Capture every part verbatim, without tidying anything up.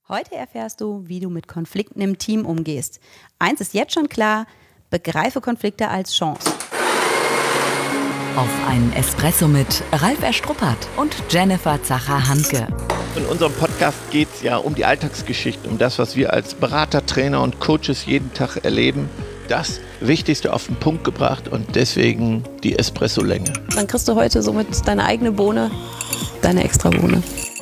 Heute erfährst du, wie du mit Konflikten im Team umgehst. Eins ist jetzt schon klar, begreife Konflikte als Chance. Auf einen Espresso mit Ralf Erstruppert und Jennifer Zacher-Hanke. In unserem Podcast geht es ja um die Alltagsgeschichten, um das, was wir als Berater, Trainer und Coaches jeden Tag erleben. Das Wichtigste auf den Punkt gebracht und deswegen die Espresso-Länge. Dann kriegst du heute somit deine eigene Bohne, deine extra Bohne.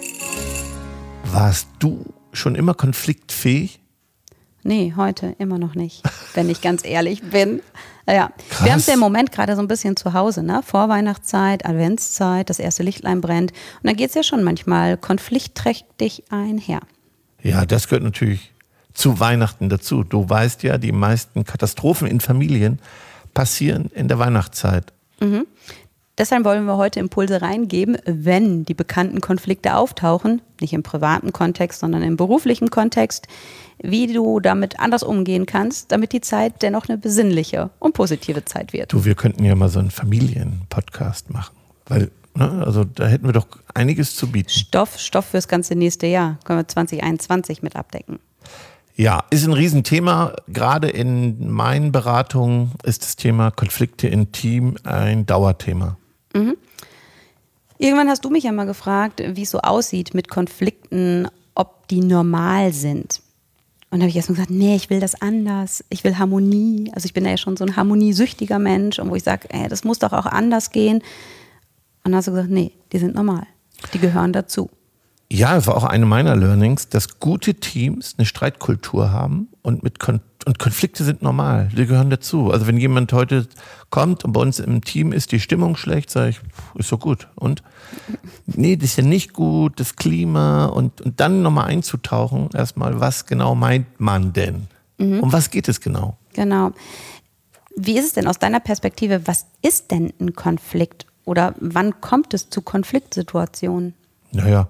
Warst du schon immer konfliktfähig? Nee, heute immer noch nicht, wenn ich ganz ehrlich bin. Ja. Wir haben es ja im Moment gerade so ein bisschen zu Hause, ne? Vorweihnachtszeit, Adventszeit, das erste Lichtlein brennt. Und dann geht es ja schon manchmal konfliktträchtig einher. Ja, das gehört natürlich zu Weihnachten dazu. Du weißt ja, die meisten Katastrophen in Familien passieren in der Weihnachtszeit. Mhm. Deshalb wollen wir heute Impulse reingeben, wenn die bekannten Konflikte auftauchen, nicht im privaten Kontext, sondern im beruflichen Kontext, wie du damit anders umgehen kannst, damit die Zeit dennoch eine besinnliche und positive Zeit wird. Du, wir könnten ja mal so einen Familien-Podcast machen, weil, ne, also da hätten wir doch einiges zu bieten. Stoff, Stoff fürs ganze nächste Jahr, können wir zwanzig einundzwanzig mit abdecken. Ja, ist ein Riesenthema. Gerade in meinen Beratungen ist das Thema Konflikte im Team ein Dauerthema. Mhm. Irgendwann hast du mich ja mal gefragt, wie es so aussieht mit Konflikten, ob die normal sind. Und da habe ich erst mal gesagt, nee, ich will das anders. Ich will Harmonie. Also ich bin ja schon so ein harmoniesüchtiger Mensch. Und wo ich sage, ey, das muss doch auch anders gehen. Und dann hast du gesagt, nee, die sind normal. Die gehören dazu. Ja, das war auch eine meiner Learnings, dass gute Teams eine Streitkultur haben und, mit Kon- und Konflikte sind normal, die gehören dazu. Also wenn jemand heute kommt und bei uns im Team ist die Stimmung schlecht, sage ich, ist so gut. Und nee, das ist ja nicht gut, das Klima und, und dann nochmal einzutauchen, erstmal, was genau meint man denn? Mhm. Um was geht es genau? Genau. Wie ist es denn aus deiner Perspektive, was ist denn ein Konflikt oder wann kommt es zu Konfliktsituationen? Naja,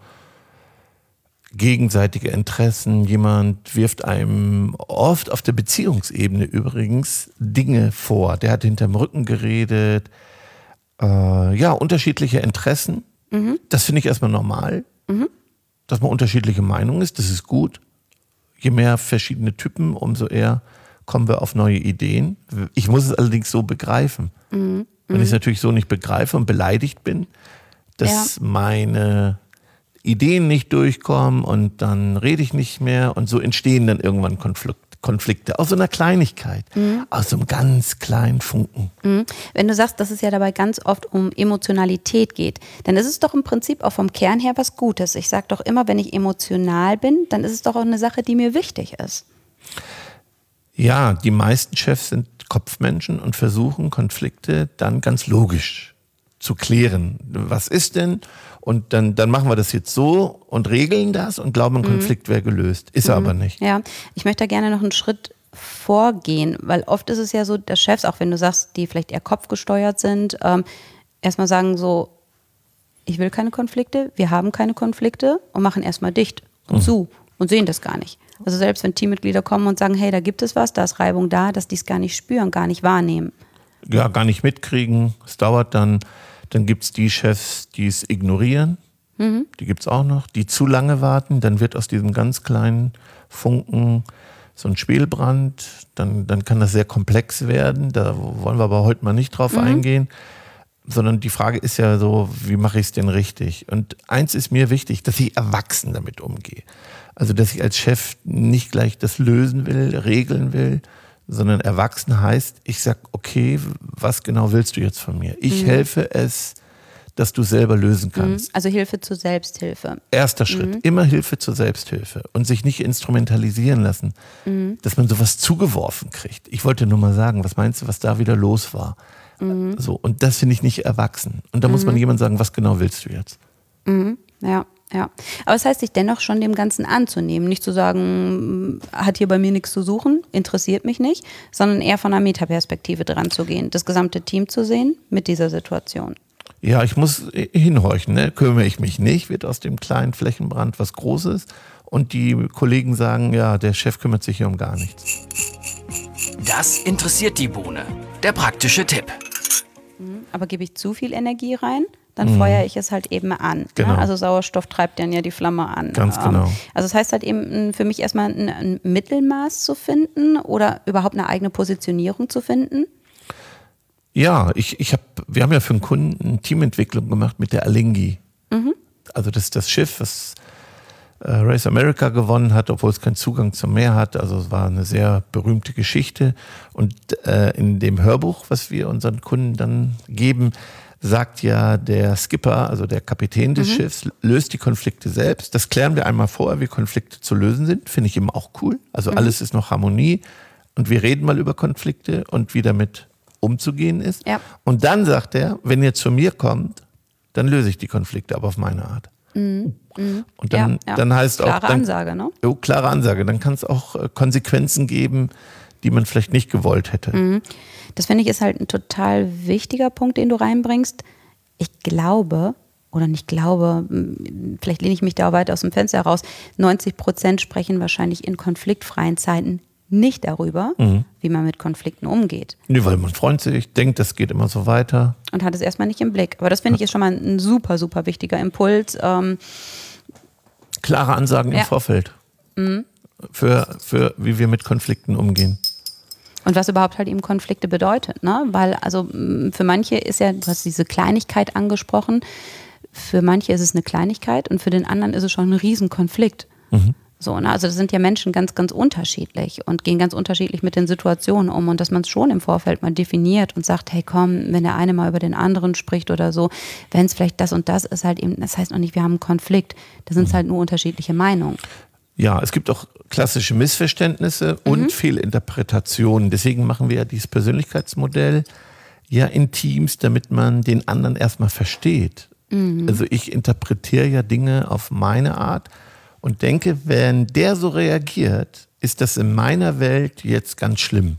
gegenseitige Interessen, jemand wirft einem oft auf der Beziehungsebene übrigens Dinge vor. Der hat hinterm Rücken geredet. Äh, ja, unterschiedliche Interessen. Mhm. Das finde ich erstmal normal, mhm. dass man unterschiedliche Meinungen ist. Das ist gut. Je mehr verschiedene Typen, umso eher kommen wir auf neue Ideen. Ich muss es allerdings so begreifen. Mhm. Wenn ich es natürlich so nicht begreife und beleidigt bin, dass ja. meine Ideen nicht durchkommen und dann rede ich nicht mehr und so entstehen dann irgendwann Konflikt, Konflikte. Aus so einer Kleinigkeit, mhm. aus so einem ganz kleinen Funken. Mhm. Wenn du sagst, dass es ja dabei ganz oft um Emotionalität geht, dann ist es doch im Prinzip auch vom Kern her was Gutes. Ich sage doch immer, wenn ich emotional bin, dann ist es doch auch eine Sache, die mir wichtig ist. Ja, die meisten Chefs sind Kopfmenschen und versuchen Konflikte dann ganz logisch zu klären. Was ist denn? Und dann, dann machen wir das jetzt so und regeln das und glauben, ein mhm. Konflikt wäre gelöst. Ist mhm. er aber nicht. Ja, ich möchte da gerne noch einen Schritt vorgehen, weil oft ist es ja so, dass Chefs, auch wenn du sagst, die vielleicht eher kopfgesteuert sind, ähm, erstmal sagen so, ich will keine Konflikte, wir haben keine Konflikte und machen erstmal dicht und mhm. zu und sehen das gar nicht. Also selbst wenn Teammitglieder kommen und sagen, hey, da gibt es was, da ist Reibung da, dass die es gar nicht spüren, gar nicht wahrnehmen. Ja, gar nicht mitkriegen. Es dauert dann. Dann gibt es die Chefs, die es ignorieren. Mhm. Die gibt es auch noch. Die zu lange warten. Dann wird aus diesem ganz kleinen Funken so ein Schwelbrand. Dann, dann kann das sehr komplex werden. Da wollen wir aber heute mal nicht drauf mhm. eingehen. Sondern die Frage ist ja so, wie mache ich es denn richtig? Und eins ist mir wichtig, dass ich erwachsen damit umgehe. Also, dass ich als Chef nicht gleich das lösen will, regeln will, sondern erwachsen heißt, ich sag, okay, was genau willst du jetzt von mir? Ich mhm. helfe es, dass du selber lösen kannst. Also Hilfe zur Selbsthilfe. Erster Schritt, mhm. immer Hilfe zur Selbsthilfe und sich nicht instrumentalisieren lassen, mhm. dass man sowas zugeworfen kriegt. Ich wollte nur mal sagen, was meinst du, was da wieder los war? Mhm. So, und das finde ich nicht erwachsen. Und da mhm. muss man jemand sagen, was genau willst du jetzt? Mhm. Ja. Ja, aber es heißt, sich dennoch schon dem Ganzen anzunehmen, nicht zu sagen, hat hier bei mir nichts zu suchen, interessiert mich nicht, sondern eher von einer Metaperspektive dran zu gehen, das gesamte Team zu sehen mit dieser Situation. Ja, ich muss hinhorchen, ne? Kümmere ich mich nicht, wird aus dem kleinen Flächenbrand was Großes und die Kollegen sagen, ja, der Chef kümmert sich hier um gar nichts. Das interessiert die Bohne, der praktische Tipp. Aber gebe ich zu viel Energie rein, dann Mhm. feuere ich es halt eben an. Genau. Ne? Also Sauerstoff treibt dann ja die Flamme an. Ganz Ähm, genau. Also das heißt halt eben für mich erstmal ein, ein Mittelmaß zu finden oder überhaupt eine eigene Positionierung zu finden. Ja, ich, ich hab, wir haben ja für einen Kunden eine Teamentwicklung gemacht mit der Alinghi. Mhm. Also das ist das Schiff, was äh, Race America gewonnen hat, obwohl es keinen Zugang zum Meer hat. Also es war eine sehr berühmte Geschichte. Und äh, in dem Hörbuch, was wir unseren Kunden dann geben, sagt ja der Skipper, also der Kapitän des Mhm. Schiffs, löst die Konflikte selbst. Das klären wir einmal vorher, wie Konflikte zu lösen sind. Finde ich eben auch cool. Also Mhm. alles ist noch Harmonie. Und wir reden mal über Konflikte und wie damit umzugehen ist. Ja. Und dann sagt er, wenn ihr zu mir kommt, dann löse ich die Konflikte, aber auf meine Art. Mhm. Und dann, Ja, ja. dann heißt auch... Klare dann, Ansage, ne? Jo, klare Ansage. Dann kann es auch äh, Konsequenzen geben, die man vielleicht nicht gewollt hätte. Mhm. Das finde ich ist halt ein total wichtiger Punkt, den du reinbringst. Ich glaube, oder nicht glaube, m, vielleicht lehne ich mich da weit aus dem Fenster heraus, neunzig Prozent sprechen wahrscheinlich in konfliktfreien Zeiten nicht darüber, Mhm. wie man mit Konflikten umgeht. Nee, weil man freut sich, denkt, das geht immer so weiter. Und hat es erstmal nicht im Blick. Aber das finde ich ist schon mal ein super, super wichtiger Impuls. Ähm, Klare Ansagen Ja. im Vorfeld. Mhm. Für, für wie wir mit Konflikten umgehen. Und was überhaupt halt eben Konflikte bedeutet, ne? Weil also mh, für manche ist ja, du hast diese Kleinigkeit angesprochen, für manche ist es eine Kleinigkeit und für den anderen ist es schon ein Riesenkonflikt. Mhm. So, ne? Also das sind ja Menschen ganz, ganz unterschiedlich und gehen ganz unterschiedlich mit den Situationen um und dass man es schon im Vorfeld mal definiert und sagt, hey komm, wenn der eine mal über den anderen spricht oder so, wenn es vielleicht das und das ist halt eben, das heißt noch nicht, wir haben einen Konflikt, da sind es halt nur unterschiedliche Meinungen. Ja, es gibt auch klassische Missverständnisse und Fehlinterpretationen. Deswegen machen wir ja dieses Persönlichkeitsmodell ja in Teams, damit man den anderen erstmal versteht. Also ich interpretiere ja Dinge auf meine Art und denke, wenn der so reagiert, ist das in meiner Welt jetzt ganz schlimm.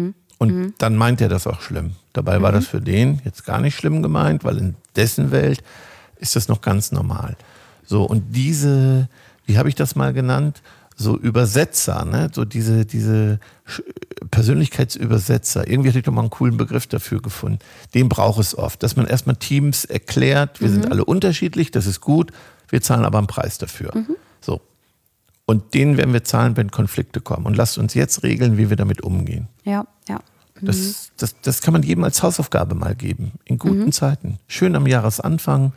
Und dann meint er das auch schlimm. Dabei war das für den jetzt gar nicht schlimm gemeint, weil in dessen Welt ist das noch ganz normal. So, und diese, wie habe ich das mal genannt? So Übersetzer, ne? So diese, diese Sch- Persönlichkeitsübersetzer. Irgendwie hatte ich doch mal einen coolen Begriff dafür gefunden. Den braucht es oft, dass man erstmal Teams erklärt, wir sind alle unterschiedlich, das ist gut, wir zahlen aber einen Preis dafür. So. Und den werden wir zahlen, wenn Konflikte kommen. Und lasst uns jetzt regeln, wie wir damit umgehen. Ja, ja. Das, das, das kann man jedem als Hausaufgabe mal geben, in guten Zeiten. Schön am Jahresanfang.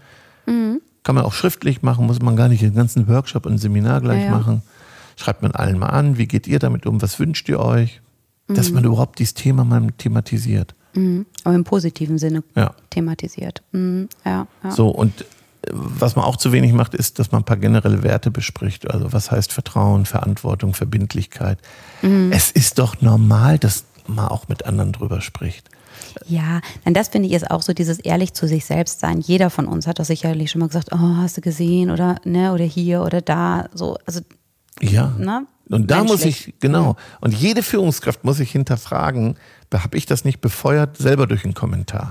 Kann man auch schriftlich machen, muss man gar nicht den ganzen Workshop und Seminar gleich Ja, ja. machen. Schreibt man allen mal an, wie geht ihr damit um, was wünscht ihr euch? Dass man überhaupt dieses Thema mal thematisiert. Mhm. Aber im positiven Sinne Ja. thematisiert. Mhm. Ja, ja. So, und äh, was man auch zu wenig macht, ist, dass man ein paar generelle Werte bespricht. Also was heißt Vertrauen, Verantwortung, Verbindlichkeit. Es ist doch normal, dass man auch mit anderen drüber spricht. Ja, denn das finde ich ist auch so dieses ehrlich zu sich selbst sein. Jeder von uns hat das sicherlich schon mal gesagt, oh, hast du gesehen oder ne oder hier oder da, so, also Ja. ne? Und da muss Menschlich. ich, genau, und jede Führungskraft muss sich hinterfragen, habe ich das nicht befeuert, selber durch einen Kommentar?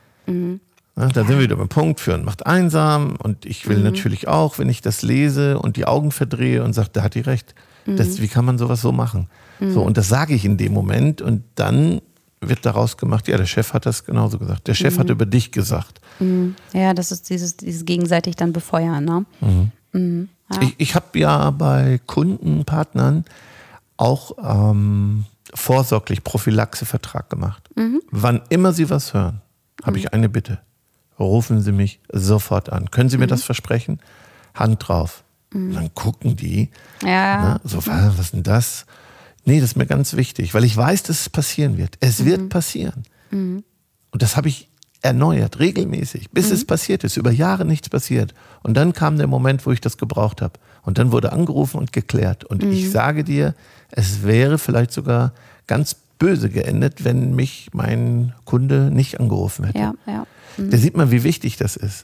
Ja, da sind wir wieder beim Punkt, führen macht einsam und ich will natürlich auch, wenn ich das lese und die Augen verdrehe und sage, da hat die recht, das, wie kann man sowas so machen? So, und das sage ich in dem Moment und dann wird daraus gemacht, ja, der Chef hat das genauso gesagt, der Chef hat über dich gesagt. Ja, das ist dieses, dieses gegenseitig dann befeuern, ne? Mhm. Ja. Ich, ich habe ja bei Kunden, Partnern auch ähm, vorsorglich Prophylaxe-Vertrag gemacht. Wann immer Sie was hören, habe ich eine Bitte. Rufen Sie mich sofort an. Können Sie mir das versprechen? Hand drauf. Und dann gucken die, Ja, ne, so, was ist denn das? Nee, das ist mir ganz wichtig, weil ich weiß, dass es passieren wird. Es wird passieren. Und das habe ich erneuert, regelmäßig, bis es passiert ist. Über Jahre nichts passiert. Und dann kam der Moment, wo ich das gebraucht habe. Und dann wurde angerufen und geklärt. Und ich sage dir, es wäre vielleicht sogar ganz böse geendet, wenn mich mein Kunde nicht angerufen hätte. ja, ja. Da sieht man, wie wichtig das ist.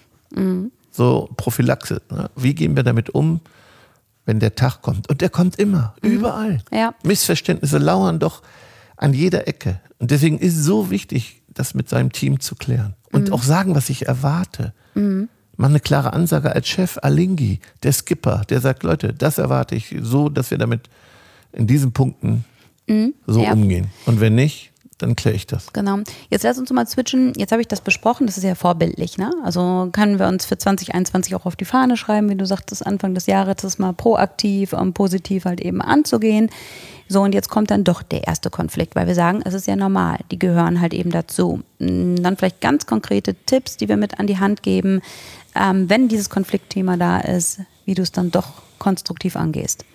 So Prophylaxe. Ne? Wie gehen wir damit um, wenn der Tag kommt? Und der kommt immer, überall. Ja. Missverständnisse lauern doch an jeder Ecke. Und deswegen ist es so wichtig, das mit seinem Team zu klären. Und auch sagen, was ich erwarte. Mal eine klare Ansage als Chef, Alinghi, der Skipper, der sagt, Leute, das erwarte ich so, dass wir damit in diesen Punkten so Ja. umgehen. Und wenn nicht, dann kläre ich das. Genau. Jetzt lass uns mal switchen. Jetzt habe ich das besprochen, das ist ja vorbildlich, ne? Also können wir uns für zwanzig einundzwanzig auch auf die Fahne schreiben, wie du sagtest, Anfang des Jahres das mal proaktiv und positiv halt eben anzugehen. So, und jetzt kommt dann doch der erste Konflikt, weil wir sagen, es ist ja normal, die gehören halt eben dazu. Dann vielleicht ganz konkrete Tipps, die wir mit an die Hand geben, ähm, wenn dieses Konfliktthema da ist, wie du es dann doch konstruktiv angehst.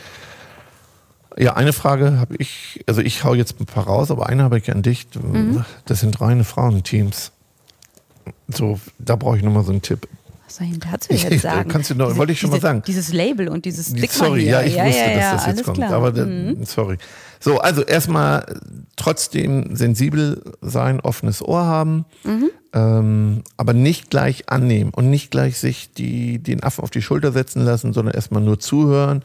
Ja, eine Frage habe ich, also ich hau jetzt ein paar raus, aber eine habe ich an dich. Mhm. Das sind reine Frauenteams. So, da brauche ich nochmal so einen Tipp. Was soll ich denn dazu jetzt sagen? Kannst du noch, diese, wollte ich schon diese, mal sagen. Dieses Label und dieses Stigma Sorry, hier. ja, ich ja, wusste, ja, ja, dass das jetzt kommt. Klar. Aber mhm. sorry. So, also erstmal trotzdem sensibel sein, offenes Ohr haben, mhm. ähm, aber nicht gleich annehmen und nicht gleich sich die, den Affen auf die Schulter setzen lassen, sondern erstmal nur zuhören,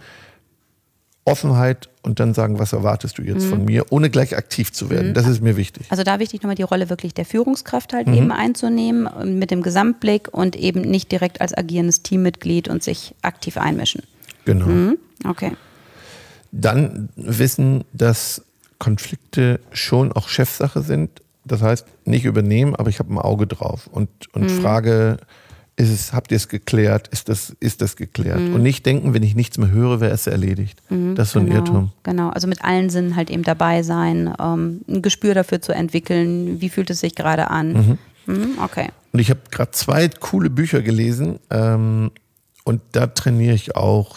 Offenheit und dann sagen, was erwartest du jetzt mhm. von mir, ohne gleich aktiv zu werden. Mhm. Das ist mir wichtig. Also da wichtig nochmal die Rolle wirklich der Führungskraft halt mhm. eben einzunehmen, mit dem Gesamtblick und eben nicht direkt als agierendes Teammitglied und sich aktiv einmischen. Genau. Mhm. Okay. Dann wissen, dass Konflikte schon auch Chefsache sind. Das heißt, nicht übernehmen, aber ich habe ein Auge drauf und, und mhm. frage, ist es, habt ihr es geklärt? Ist das, ist das geklärt? Mhm. Und nicht denken, wenn ich nichts mehr höre, wäre es erledigt. Mhm, das ist so ein genau, Irrtum. Genau, also mit allen Sinnen halt eben dabei sein, ähm, ein Gespür dafür zu entwickeln, wie fühlt es sich gerade an. Mhm. Mhm, okay. Und ich habe gerade zwei coole Bücher gelesen ähm, und da trainiere ich auch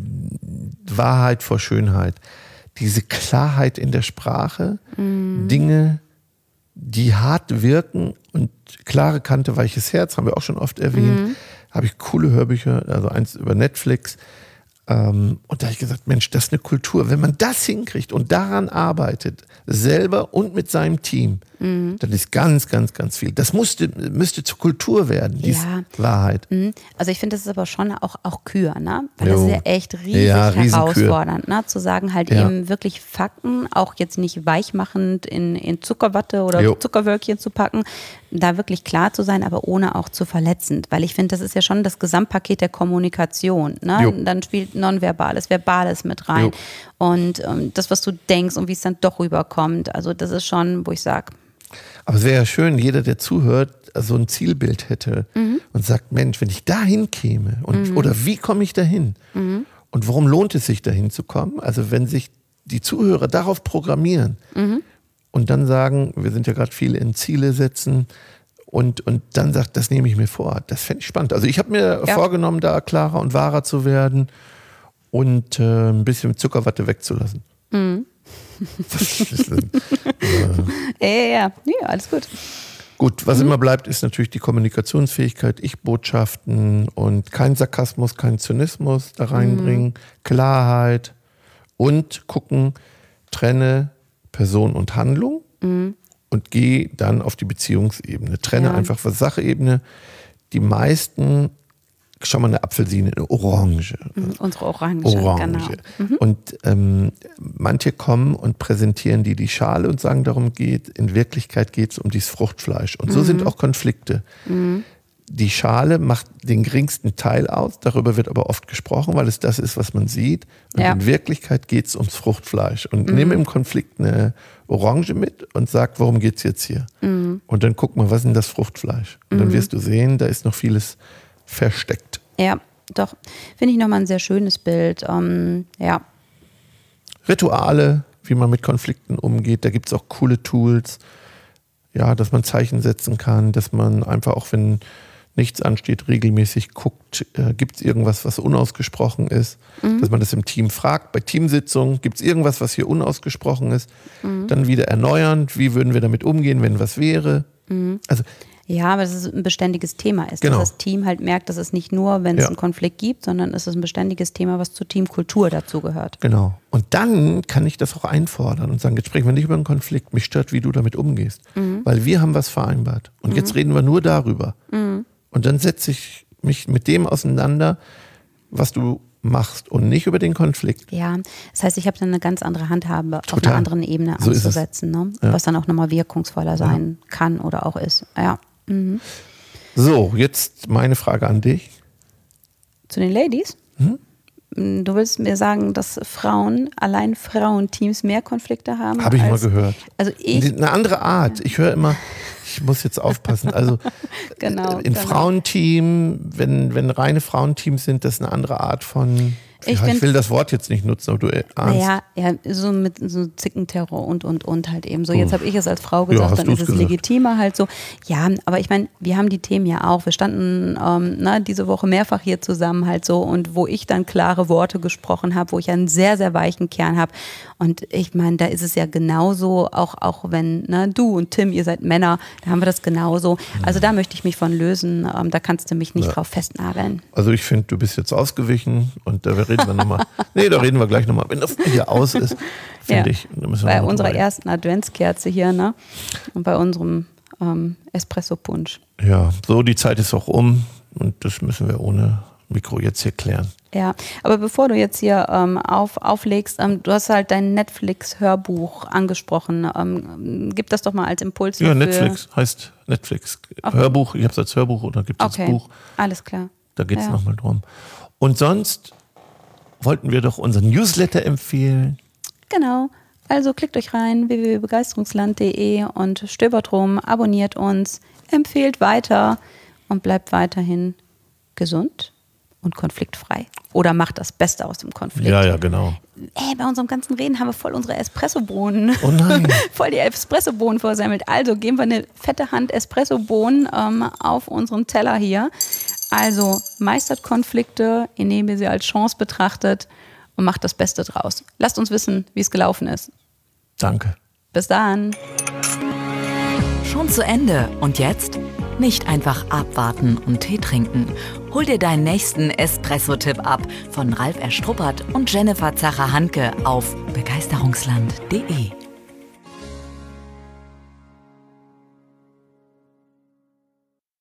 Wahrheit vor Schönheit. Diese Klarheit in der Sprache, mhm. Dinge, die hart wirken und klare Kante, weiches Herz, haben wir auch schon oft erwähnt. Mhm. Habe ich coole Hörbücher, also eins über Netflix. Ähm, und da habe ich gesagt, Mensch, das ist eine Kultur. Wenn man das hinkriegt und daran arbeitet, selber und mit seinem Team, mhm. dann ist ganz, ganz, ganz viel. Das musste, müsste zur Kultur werden, diese ja. Wahrheit. Mhm. Also ich finde, das ist aber schon auch, auch Kür, ne? Weil jo. das ist ja echt riesig ja, herausfordernd, ne? Zu sagen, halt ja. eben wirklich Fakten, auch jetzt nicht weichmachend in, in Zuckerwatte oder jo. Zuckerwölkchen zu packen, da wirklich klar zu sein, aber ohne auch zu verletzend. Weil ich finde, das ist ja schon das Gesamtpaket der Kommunikation. Ne? Dann spielt Nonverbales, Verbales mit rein. Jo. Und ähm, das, was du denkst und wie es dann doch rüberkommt. Also das ist schon, wo ich sage. Aber es wäre ja schön, jeder, der zuhört, so ein Zielbild hätte mhm. und sagt, Mensch, wenn ich dahin käme und, mhm. oder wie komme ich dahin? Mhm. Und warum lohnt es sich, dahin zu kommen? Also wenn sich die Zuhörer darauf programmieren, mhm. und dann sagen, wir sind ja gerade viel in Ziele setzen und, und dann sagt, das nehme ich mir vor. Das fände ich spannend. Also ich habe mir ja. vorgenommen, da klarer und wahrer zu werden und äh, ein bisschen Zuckerwatte wegzulassen. Mhm. äh, ja, ja, ja, alles gut. Gut, was mhm. immer bleibt, ist natürlich die Kommunikationsfähigkeit, Ich-Botschaften und kein Sarkasmus, kein Zynismus da reinbringen, mhm. Klarheit und gucken, trenne Person und Handlung mhm. und gehe dann auf die Beziehungsebene. Trenne ja. einfach von Sachebene. Die meisten, schau mal, eine Apfelsine, eine Orange. Mhm, unsere Orange, Orange. Genau. Mhm. Und ähm, manche kommen und präsentieren die die Schale und sagen, darum geht, in Wirklichkeit geht es um dieses Fruchtfleisch. Und so mhm. sind auch Konflikte. Mhm. Die Schale macht den geringsten Teil aus, darüber wird aber oft gesprochen, weil es das ist, was man sieht. Und ja. in Wirklichkeit geht es ums Fruchtfleisch. Und mhm. nimm im Konflikt eine Orange mit und sag, worum geht es jetzt hier? Mhm. Und dann guck mal, was ist denn das Fruchtfleisch? Und mhm. dann wirst du sehen, da ist noch vieles versteckt. Ja, doch. Finde ich nochmal ein sehr schönes Bild. Ähm, ja. Rituale, wie man mit Konflikten umgeht, da gibt es auch coole Tools. Ja, dass man Zeichen setzen kann, dass man einfach auch, wenn nichts ansteht, regelmäßig guckt, äh, gibt es irgendwas, was unausgesprochen ist, mhm. dass man das im Team fragt. Bei Teamsitzungen, gibt es irgendwas, was hier unausgesprochen ist, mhm. dann wieder erneuern, wie würden wir damit umgehen, wenn was wäre. Mhm. Also ja, aber dass es ein beständiges Thema ist, genau. dass das Team halt merkt, dass es nicht nur, wenn es ja. einen Konflikt gibt, sondern es ist ein beständiges Thema, was zur Teamkultur dazugehört. Genau. Und dann kann ich das auch einfordern und sagen, jetzt sprechen wir nicht über einen Konflikt, mich stört, wie du damit umgehst. Mhm. Weil wir haben was vereinbart. Und mhm. jetzt reden wir nur darüber. Mhm. Und dann setze ich mich mit dem auseinander, was du machst und nicht über den Konflikt. Ja, das heißt, ich habe dann eine ganz andere Handhabe Total. auf einer anderen Ebene so anzusetzen, ne? Ja. Was dann auch nochmal wirkungsvoller sein ja. kann oder auch ist. Ja. Mhm. So, jetzt meine Frage an dich. Zu den Ladies? Mhm. du willst mir sagen, dass Frauen, allein Frauenteams mehr Konflikte haben? Habe ich als, mal gehört. Also ich, Eine andere Art. Ich höre immer, ich muss jetzt aufpassen. Also genau, in genau. Frauenteam, wenn, wenn reine Frauenteams sind, das ist eine andere Art von. Ich, ja, find, ich will das Wort jetzt nicht nutzen, aber du ahnst. Naja, ja, so mit so Zickenterror und, und, und halt eben so. Jetzt habe ich es als Frau gesagt, Ja, dann ist es gesagt. legitimer halt so. Ja, aber ich meine, wir haben die Themen ja auch. Wir standen ähm, na, diese Woche mehrfach hier zusammen halt so und wo ich dann klare Worte gesprochen habe, wo ich einen sehr, sehr weichen Kern habe. Und ich meine, da ist es ja genauso, auch, auch wenn ne, du und Tim, ihr seid Männer, da haben wir das genauso. Also da möchte ich mich von lösen. Ähm, da kannst du mich nicht Ja. drauf festnageln. Also ich finde, du bist jetzt ausgewichen und da reden wir nochmal. Nee, da reden wir gleich nochmal. Wenn das hier aus ist, finde Ja. ich. Da müssen wir Bei noch mal unserer drüber ersten Adventskerze hier, ne? Und bei unserem ähm, Espresso-Punsch. reden. Ja, so die Zeit ist auch um und das müssen wir ohne Mikro jetzt hier klären. Ja, aber bevor du jetzt hier ähm, auf, auflegst, ähm, du hast halt dein Netflix-Hörbuch angesprochen. Ähm, gib das doch mal als Impuls. Ja, für- Netflix heißt Netflix. Okay. Hörbuch, ich habe es als Hörbuch oder gibt es Okay, als Buch. alles klar. Da geht es Ja. nochmal drum. Und sonst wollten wir doch unseren Newsletter empfehlen. Genau. Also klickt euch rein, w w w punkt begeisterungsland punkt de und stöbert rum, abonniert uns, empfehlt weiter und bleibt weiterhin gesund und konfliktfrei. Oder macht das Beste aus dem Konflikt. Ja, ja, genau. Ey, bei unserem ganzen Reden haben wir voll unsere Espressobohnen. Oh nein. voll die Espressobohnen versammelt. Also geben wir eine fette Hand Espressobohnen ähm, auf unseren Teller hier. Also meistert Konflikte, indem ihr sie als Chance betrachtet und macht das Beste draus. Lasst uns wissen, wie es gelaufen ist. Danke. Bis dann. Schon zu Ende. Und jetzt? Nicht einfach abwarten und Tee trinken. Hol dir deinen nächsten Espresso-Tipp ab von Ralf Erstruppert und Jennifer Zacher-Hanke auf begeisterungsland punkt de.